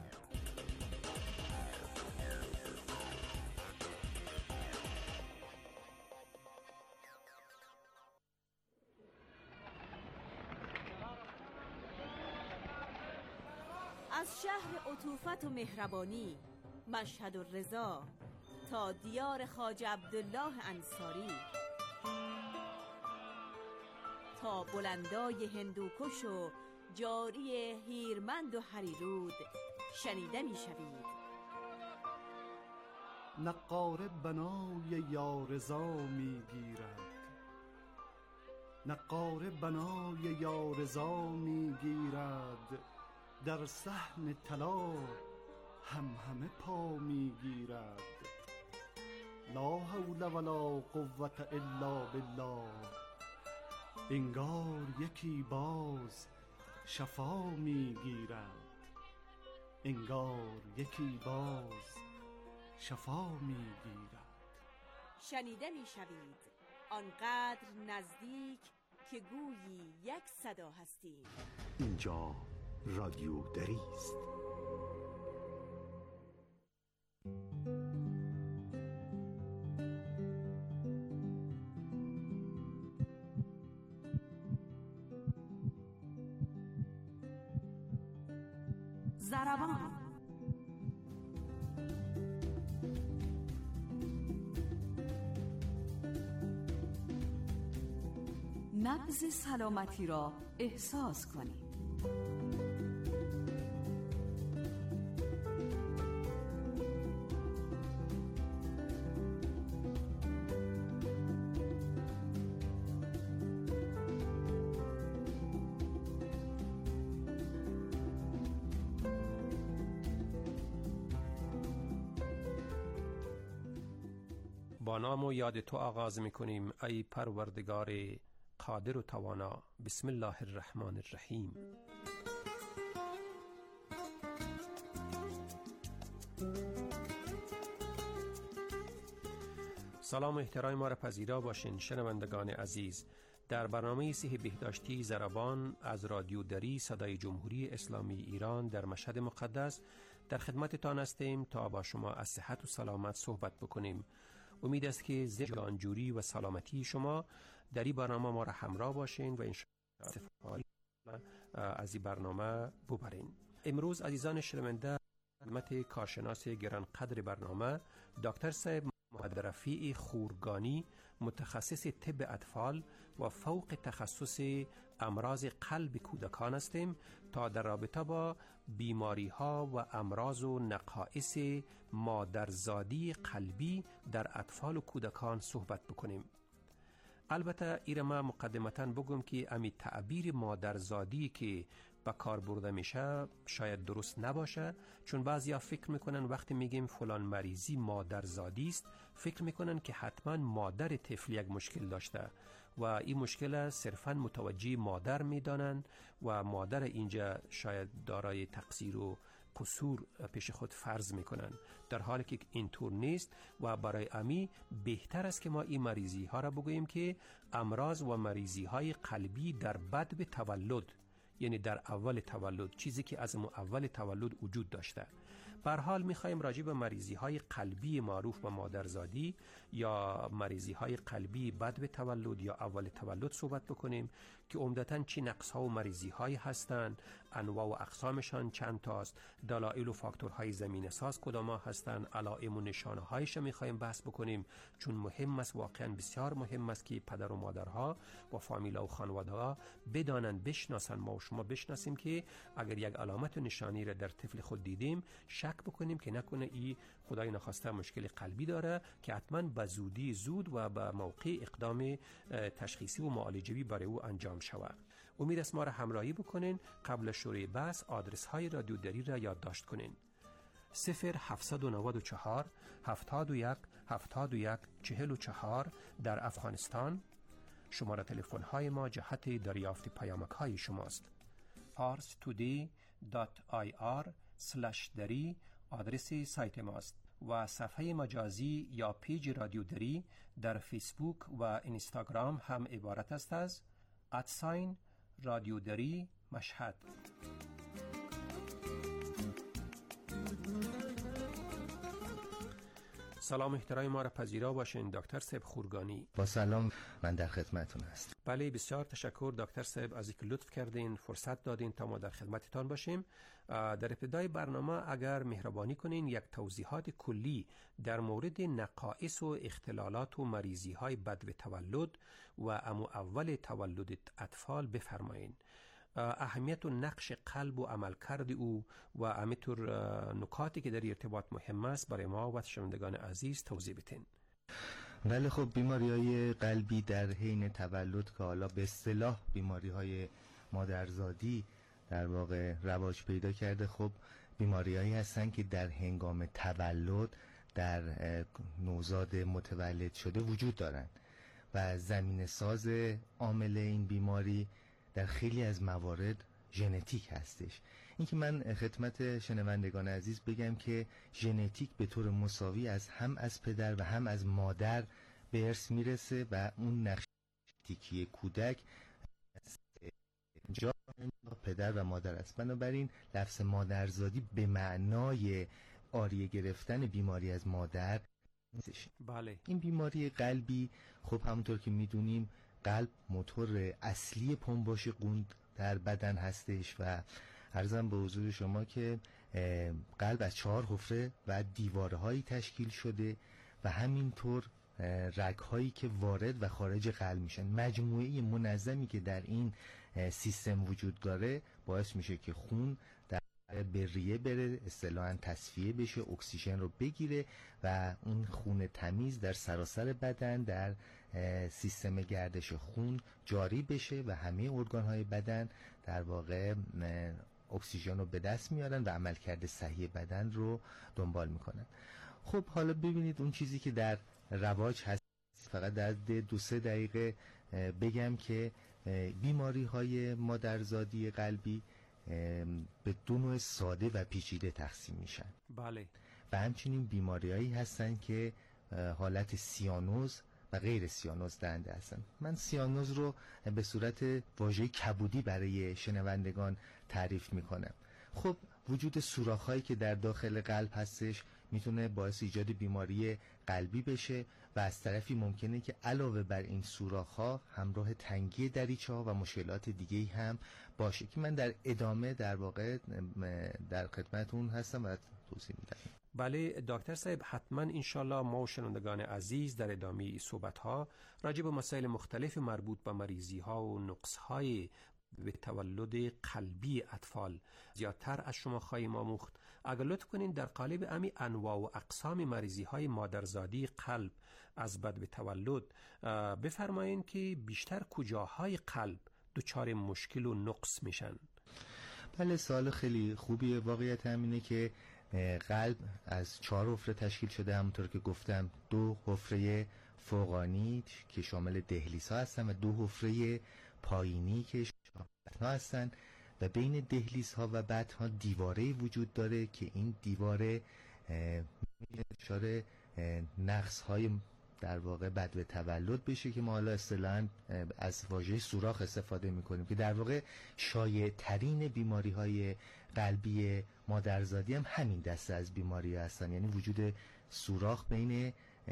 از شهر عطوفت و مهربانی، مشهد الرضا، تا دیار خواجه عبدالله انصاری، تا بلندای هندوکش و جاری هیرمند و هریرود شنیده می شوید. نقاره بنای یارضا می گیرد، نقاره بنای یارضا می گیرد، در صحن طلا همه پا می گیرد. لا حول ولا قوة الا بالله. انگار یکی باز شفا می گیرد، انگار یکی باز شفا می گیرد. شنیده می شوید آنقدر نزدیک که گویی یک صدا هستیم. اینجا رادیو دری است. ضربان. نبض سلامتی را احساس کنید. با نام و یاد تو آغاز می‌کنیم ای پروردگار قادر و توانا. بسم الله الرحمن الرحیم. سلام و احترام ما را پذیرا باشین شنوندگان عزیز. در برنامه صحه بهداشتی ضربان از رادیو دری صدای جمهوری اسلامی ایران در مشهد مقدس در خدمتتان هستیم تا با شما از صحت و سلامت صحبت بکنیم. امید است که جانجوری و سلامتی شما در این برنامه ما را همراه باشین و انشاءالله استفاده از این برنامه ببرین. امروز عزیزان شنونده خدمت کارشناس گرانقدر برنامه دکتر صاحب محمد رفیع خورگانی، متخصص طب اطفال و فوق تخصص امراض قلب کودکان هستیم تا در رابطه با بیماری ها و امراض و نقائص مادرزادی قلبی در اطفال و کودکان صحبت بکنیم. البته ایره ما مقدمتاً بگم که امی تعبیر مادرزادی که با کار برده میشه شاید درست نباشه، چون بعضیا فکر میکنن وقتی میگیم فلان مریضی مادرزادی است فکر میکنن که حتما مادر طفل یک مشکل داشته و این مشکل صرفاً متوجه مادر میدانن و مادر اینجا شاید دارای تقصیر و قصور پیش خود فرض میکنن، در حالی که اینطور نیست و برای امی بهتر است که ما این مریضی ها را بگوییم که امراض و مریضی های قلبی در بدو تولد، یعنی در اول تولد، چیزی که از اول تولد وجود داشته. به هر حال می‌خوایم راجع به مریضی‌های قلبی معروف به مادرزادی یا مریضی‌های قلبی بعد به تولد یا اول تولد صحبت بکنیم که عمدتاً چی نقص‌ها و مریضی‌هایی هستند، انواع و اقسامشان چند تاست، دلایل و فاکتورهای زمینه‌ساز کدام‌ها هستند، علائم و نشانه‌هایش می‌خوایم بحث بکنیم، چون مهم است، واقعاً بسیار مهم است که پدر و مادرها و فامیلا و خانواده‌ها بدانند، بشناسند، ما و شما بشناسیم که اگر یک علامت و نشانی را در طفل خود دیدیم شک بکنیم که نکنه ای خدای نخواسته مشکل قلبی داره که حتما به زودی زود و به موقع اقدام تشخیصی و معالجه‌ای برای او انجام شود. امید است ما را همراهی بکنین. قبل شروع بحث آدرس های رادیو دری را یادداشت کنین: 0794 71 71 44 در افغانستان. شماره تلفن های ما جهت دریافت پیامک های شماست. parstoday.ir/dari آدرس سایت ماست و صفحه مجازی یا پیج رادیو دری در فیسبوک و اینستاگرام هم عبارت است از رادیو دری مشهد. سلام احترام ما را پذیرا باشین دکتر صاحب خورگانی. با سلام، من در خدمتتون هستم. بله، بسیار تشکر دکتر صاحب از اینکه لطف کردین فرصت دادین تا ما در خدمتتان باشیم. در ابتدای برنامه اگر مهربانی کنین یک توضیحات کلی در مورد نقائص و اختلالات و مریضی های بد به تولد و اول تولد اطفال بفرمایین. اهمیت و نقش قلب و عملکرد او و همینطور نکاتی که در ارتباط مهم است برای ما و شنوندگان عزیز توضیح بدین. بله، خب بیماری‌های قلبی در حین تولد که حالا به اصطلاح بیماری‌های مادرزادی در واقع رواج پیدا کرده، خب بیماری‌هایی هستند که در هنگام تولد در نوزاد متولد شده وجود دارند و زمینه ساز عامل این بیماری در خیلی از موارد ژنتیک هستش. اینکه من خدمت شنوندگان عزیز بگم که ژنتیک به طور مساوی هم از پدر و هم از مادر به ارث میرسه و اون نقش ژنتیکی کودک جا پدر و مادر است. بنابراین لفظ مادرزادی به معنای آریه گرفتن بیماری از مادر نیستش. بله. این بیماری قلبی خب همونطور که میدونیم قلب موتور اصلی پمپاژ خون در بدن هستش و عرضم به حضور شما که قلب از 4 حفره و دیوارهایی تشکیل شده و همینطور رگ‌هایی که وارد و خارج قلب میشن. مجموعه منظمی که در این سیستم وجود داره باعث میشه که خون در به ریه بره، اصطلاحاً تصفیه بشه، اکسیژن رو بگیره و اون خون تمیز در سراسر بدن در سیستم گردش خون جاری بشه و همه ارگان‌های بدن در واقع اکسیژن رو به دست میارن و عملکرد صحیح بدن رو دنبال میکنن. خب حالا ببینید اون چیزی که در رواج هست، فقط در 2-3 دقیقه بگم که بیماری‌های مادرزادی قلبی به 2 نوع ساده و پیچیده تقسیم میشن. بله. و همچنین بیماری‌هایی هستن که حالت سیانوز و غیر سیانوز دهنده هستن. من سیانوز رو به صورت واژه کبودی برای شنوندگان تعریف میکنم. خب وجود سوراخ‌هایی که در داخل قلب هستش میتونه باعث ایجاد بیماری قلبی بشه و از طرفی ممکنه که علاوه بر این سوراخ‌ها همراه تنگی دریچه‌ها و مشکلات دیگه‌ای هم باشه که من در ادامه در واقع در خدمتتون هستم و توضیح میدم. بله دکتر صاحب، حتما انشالله ما و شنوندگان عزیز در ادامه صحبت‌ها راجع به مسائل مختلف مربوط به مریضی‌ها و نقص‌های به تولد قلبی اطفال زیادتر از شما خواهیم آموخت. اگر لطف کنین در قالب امی انواع و اقسام مریضی‌های مادرزادی قلب از بد به تولد بفرمایین که بیشتر کجاهای قلب دچار مشکل و نقص میشن؟ بله سوال خیلی خوبیه. واقعیت همینه که قلب از 4 حفره تشکیل شده، همونطور که گفتم 2 حفره فوقانی که شامل دهلیزها هستن و 2 حفره پایینی که شامل بطن‌ها هستن و بین دهلیزها و بطن‌ها دیواره وجود داره که این دیواره دچار نقص‌های در واقع بد به تولد بشه که ما حالا اصطلاحاً از واژه سوراخ استفاده می‌کنیم که در واقع شایع ترین بیماری‌های قلبی مادرزادی هم همین دسته از بیماری هستن، یعنی وجود سوراخ بین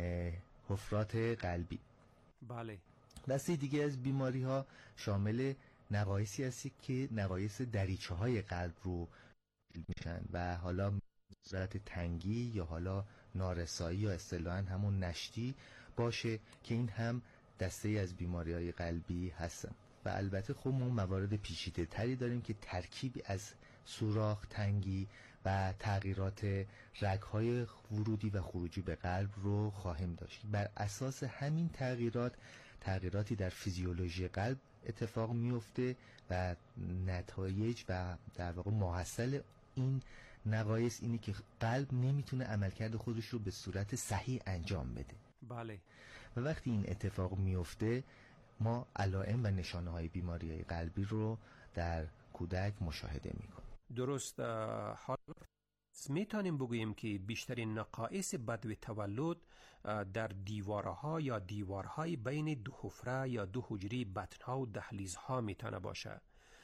حفرات قلبی. بله. دسته دیگه از بیماری‌ها شامل نقایصی هست که نقایص دریچه‌های قلب رو میشن و حالا صورت تنگی یا حالا نارسایی یا اصطلاحاً همون نشتی باشه که این هم دسته از بیماری‌های قلبی هستن. و البته خب ما موارد پیچیده تری داریم که ترکیبی از سوراخ، تنگی و تغییرات رگ‌های ورودی و خروجی به قلب رو خواهیم داشت. بر اساس همین تغییراتی در فیزیولوژی قلب اتفاق میفته و نتایج و در واقع محصل این نقایص اینه که قلب نمیتونه عملکرد خودش رو به صورت صحیح انجام بده. بله. و وقتی این اتفاق میفته ما علائم و نشانه‌های بیماری‌های قلبی رو در کودک مشاهده میکنیم. درست. حالا میتونیم بگوییم که بیشترین نقایص بد به تولد در دیوارها یا دیوارهای بین 2 حفره یا 2 حجره بطنها و دهلیزها میتونه باشه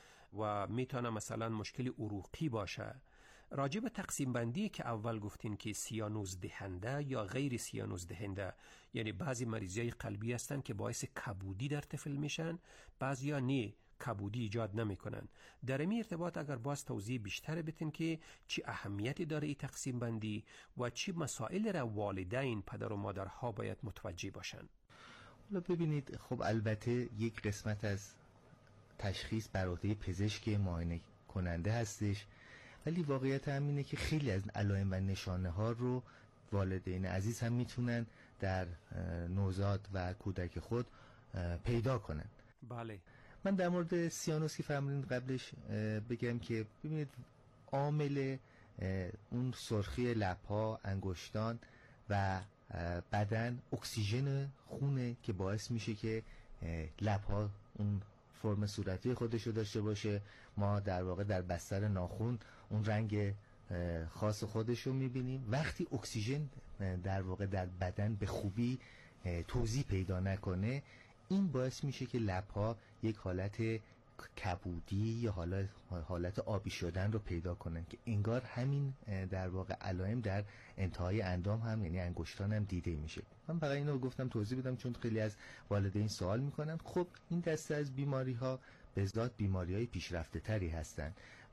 و میتونه مثلا مشکل عروقی باشه. راجع به تقسیم بندی که اول گفتین که سیانوز دهنده یا غیر سیانوز دهنده، یعنی بعضی مریضی‌های قلبی هستن که باعث کبودی در طفل میشن، بعضیا نه کبودی ایجاد نمیکنن. در این ارتباط اگر باز توضیح بیشتر بدین که چی اهمیتی داره این تقسیم بندی و چی مسائل را والدین پدر و مادرها باید متوجه باشن؟ حالا ببینید خب البته یک قسمت از تشخیص بر عهده پزشک معاینه کننده هستش، ولی واقعیت همینه که خیلی از علائم و نشانه ها رو والدین عزیز هم میتونن در نوزاد و کودک خود پیدا کنن. بله. من در مورد سیانوز که فرمودین قبلش بگم که ببینید عامل اون سرخی لب‌ها، انگشتان و بدن اکسیژن خونه که باعث میشه که لب‌ها اون فرم صورتی خودش رو داشته باشه. ما در واقع در بستر ناخن اون رنگ خاص خودش رو میبینیم. وقتی اکسیژن در واقع در بدن به خوبی توزیع پیدا نکنه، این باعث میشه که لب‌ها یک حالت کبودی یا حالت آبی شدن رو پیدا کنن که انگار همین در واقع علائم در انتهای اندام هم یعنی انگشتان هم دیده میشه. من فقط اینو گفتم توضیح بدم چون خیلی از والدین سوال میکنن. خب این دسته از بیماری ها به ذات بیماری های پیشرفته تری هستن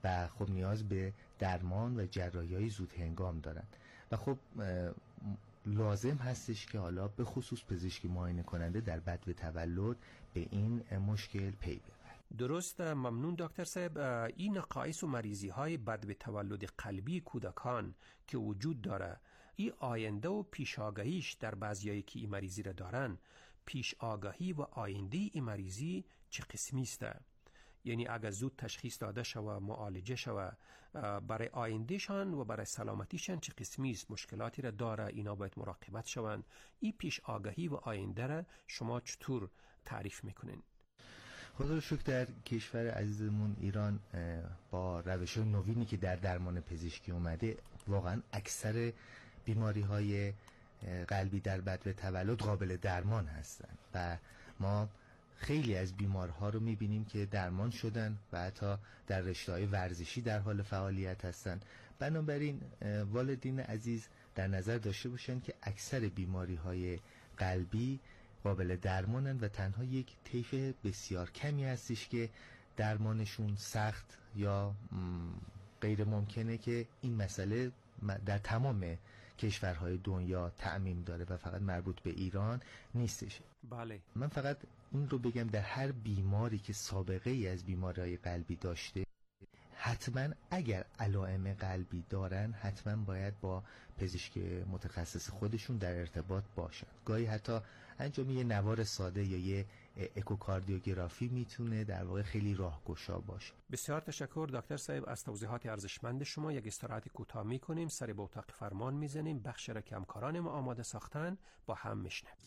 و خب نیاز به درمان و جراحی‌های زود هنگام دارن و خب لازم هستش که حالا به خصوص پزشکی معاینه کننده در بدو تولد به این مشکل پی ببره. درست، ممنون دکتر صاحب. این نقایص و مریضی های بدو تولد قلبی کودکان که وجود داره، این آینده و پیش آگاهیش در بعضیایی که این مریضی را دارن، پیش آگاهی و آینده این مریضی چه قسمی است؟ یعنی اگر زود تشخیص داده شود، معالجه شود، برای آیندهشان و برای سلامتیشان چه قسمی است؟ مشکلاتی را داره، اینا باید مراقبت شوند. این پیش آگاهی و آینده را شما چطور تعریف میکنین؟ خدا رو شکر در کشور عزیزمون ایران با روش نوینی که در درمان پزشکی اومده، واقعا اکثر بیماری‌های قلبی در بدو تولد قابل درمان هستن و ما خیلی از بیمارها رو میبینیم که درمان شدن و حتی در رشته‌های ورزشی در حال فعالیت هستن. بنابراین والدین عزیز در نظر داشته باشن که اکثر بیماری‌های قلبی قابل درمانن و تنها یک طیف بسیار کمی هستش که درمانشون سخت یا غیر ممکنه که این مسئله در تمام کشورهای دنیا تعمیم داره و فقط مربوط به ایران نیستش. بله. من فقط این رو بگم در هر بیماری که سابقه ای از بیماری‌های قلبی داشته، حتما اگر علائم قلبی دارن حتما باید با پزشک متخصص خودشون در ارتباط باشن. گاهی حتی انجام یه نوار ساده یا یه اکوکاردیوگرافی میتونه در واقع خیلی راهگشا باشه. بسیار تشکر دکتر صاحب از توضیحات ارزشمند شما. یک استراحت کوتاه میکنیم، سر به اتاق فرمان میزنیم، بخش را که همکاران ما آماده ساختن با هم میشنویم.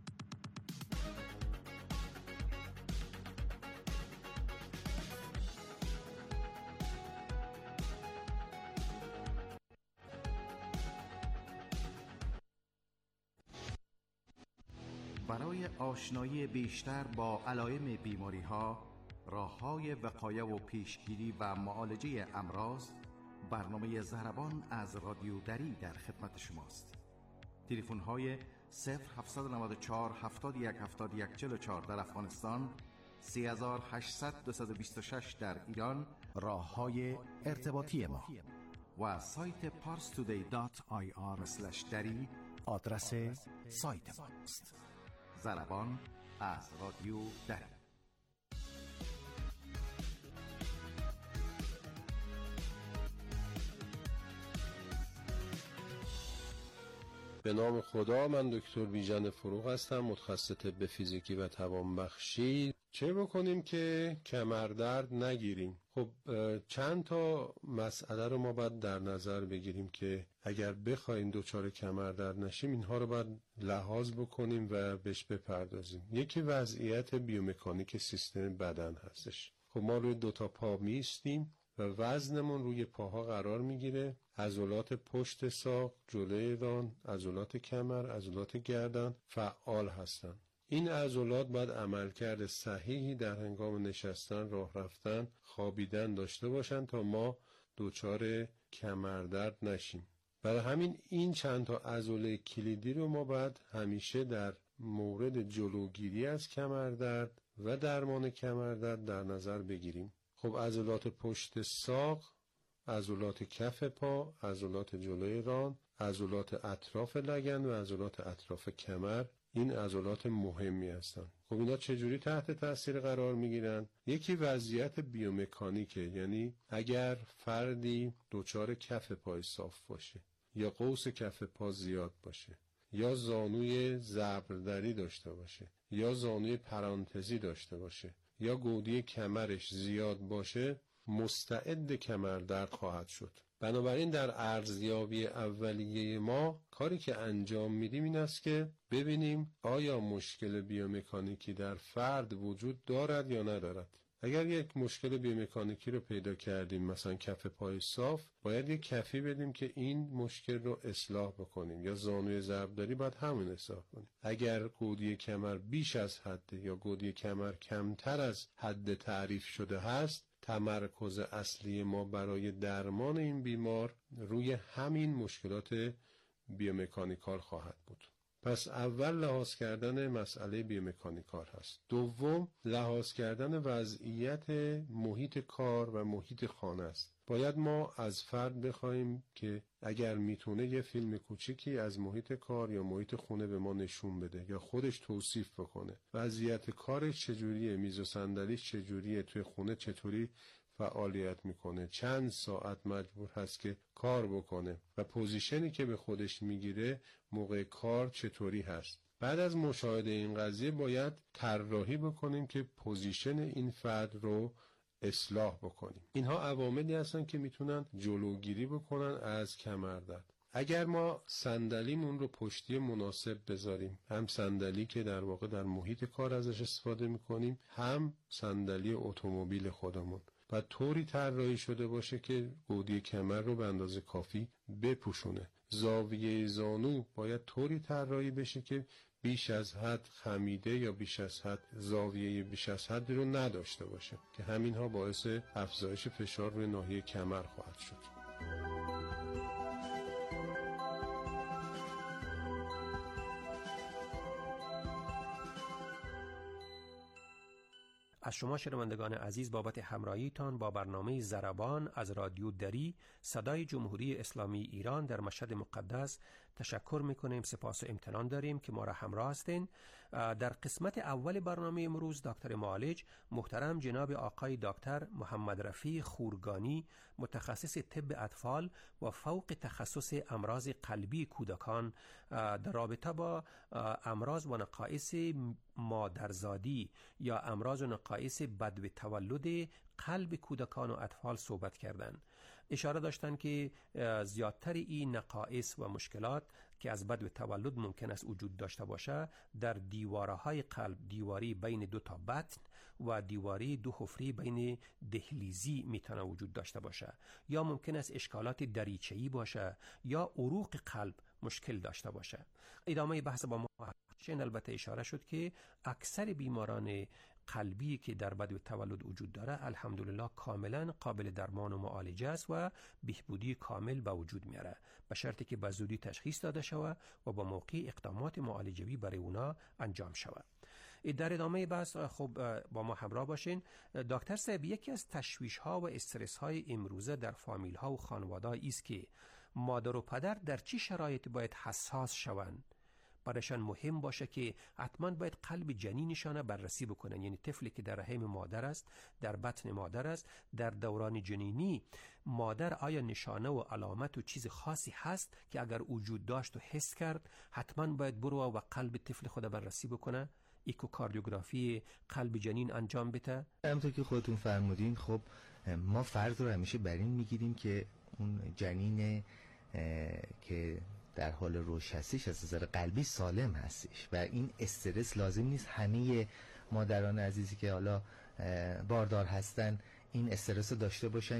برای آشنایی بیشتر با علائم بیماری‌ها، راه‌های وقایه و پیشگیری و معالجه امراض، برنامه ضربان از رادیو دری در خدمت شماست. تلفن‌های 0794 71 71 44 در افغانستان، 3800 226 در ایران راه‌های ارتباطی ما و سایت parstoday.ir/dari آدرس سایت ماست. ضربان از رادیو دری. به نام خدا، من دکتر بیژن فروغ هستم، متخصص طب فیزیکی و توانبخشی. چه بکنیم که کمردرد نگیریم؟ خب چند تا مسئله رو ما باید در نظر بگیریم که اگر بخوایم دچار کمردرد نشیم اینها رو باید لحاظ بکنیم و بهش بپردازیم. یکی وضعیت بیومکانیک سیستم بدن هستش. خب ما روی 2 تا پا میستیم و وزنمون روی پاها قرار میگیره. عضلات پشت ساق، جلوی ران، عضلات کمر، عضلات گردن فعال هستن. این عضلات باید عملکرد صحیحی در هنگام نشستن، راه رفتن، خوابیدن داشته باشن تا ما دچار کمردرد نشیم. برای همین این چند تا عضله کلیدی رو ما باید همیشه در مورد جلوگیری از کمردرد و درمان کمردرد در نظر بگیریم. خب عضلات پشت ساق، عضلات کف پا، عضلات جلوی ران، عضلات اطراف لگن و عضلات اطراف کمر، این عضلات مهمی هستند. خب اینا چجوری تحت تاثیر قرار میگیرن؟ یکی وضعیت بیومکانیکه، یعنی اگر فردی دچار کف پای صاف باشه یا قوس کف پا زیاد باشه یا زانوی زبردری داشته باشه یا زانوی پرانتزی داشته باشه یا گودی کمرش زیاد باشه، مستعد کمردرد خواهد شد. بنابراین در ارزیابی اولیه ما کاری که انجام میدیم این است که ببینیم آیا مشکل بیومکانیکی در فرد وجود دارد یا ندارد. اگر یک مشکل بیومکانیکی رو پیدا کردیم، مثلا کف پای صاف، باید یک کفی بدیم که این مشکل رو اصلاح بکنیم، یا زانوی ضربداری باید همون اصلاح کنیم. اگر گودی کمر بیش از حد یا گودی کمر کمتر از حد تعریف شده هست، تمرکز اصلی ما برای درمان این بیمار روی همین مشکلات بیومکانیکال خواهد بود. پس اول لحاظ کردن مسئله بیومکانیکال هست. دوم لحاظ کردن وضعیت محیط کار و محیط خانه است. باید ما از فرد بخوایم که اگر میتونه یه فیلم کوچیکی از محیط کار یا محیط خونه به ما نشون بده یا خودش توصیف بکنه. وضعیت کارش چجوریه، میز و صندلیش چجوریه، توی خونه چطوری فعالیت میکنه، چند ساعت مجبور هست که کار بکنه و پوزیشنی که به خودش میگیره موقع کار چطوری هست. بعد از مشاهده این قضیه باید طراحی بکنیم که پوزیشن این فرد رو اصلاح بکنیم. اینها عواملی هستن که میتونن جلوگیری بکنن از کمردرد. اگر ما صندلیمون رو پشتی مناسب بذاریم، هم صندلی که در واقع در محیط کار ازش استفاده میکنیم، هم صندلی اتومبیل خودمون، و طوری طراحی شده باشه که گودی کمر رو به اندازه کافی بپوشونه. زاویه زانو باید طوری طراحی بشه که بیش از حد خمیده یا بیش از حد زاویه بیش از حد رو نداشته باشه که همینها باعث افزایش فشار روی ناحیه کمر خواهد شد. از شما شنوندگان عزیز بابت همراهیتان با برنامه ضربان از رادیو دری صدای جمهوری اسلامی ایران در مشهد مقدس تشکر میکنیم. سپاس و امتنان داریم که ما را همراه هستین. در قسمت اول برنامه امروز دکتر معالج محترم جناب آقای دکتر محمد رفیع خورگانی، متخصص طب اطفال و فوق تخصص امراض قلبی کودکان، در رابطه با امراض و نقایص مادرزادی یا امراض و نقایص بد به تولد قلب کودکان و اطفال صحبت کردند. اشاره داشتن که زیادتر این نقایص و مشکلات که از بد به تولد ممکن است وجود داشته باشه در دیوارهای قلب، دیواری بین دو تا بطن و دیواری دو حفره بین دهلیزی میتونه وجود داشته باشه، یا ممکن است اشکالات دریچه‌ای باشه یا عروق قلب مشکل داشته باشه. ادامه بحث با ما البته اشاره شد که اکثر بیماران قلبی که در بد تولد وجود داره الحمدلله کاملا قابل درمان و معالجه است و بهبودی کامل به وجود میاره، به شرطی که به زودی تشخیص داده شود و با موقع اقدامات معالجوی برای اونا انجام شود. در ادامه بحث خب با ما همراه باشین. دکتر صاحب، یکی از تشویش ها و استرس های امروزه در فامیل ها و خانواده است که مادر و پدر در چه شرایطی باید حساس شوند؟ برایشان مهم باشه که حتما باید قلب جنینشان بررسی بکنن، یعنی طفلی که در رحم مادر است، در بطن مادر است، در دوران جنینی مادر آیا نشانه و علامت و چیز خاصی هست که اگر وجود داشت و حس کرد حتما باید برو و قلب طفل خود بررسی بکنه، ایکوکاردیوگرافی قلب جنین انجام بده؟ همونطور که خودتون فرمودین، خب ما فرض رو همیشه بر این میگیریم که اون جنین که در حال رشد هستش از نظر قلبی سالم هستش و این استرس لازم نیست همه مادران عزیزی که حالا باردار هستن این استرس رو داشته باشن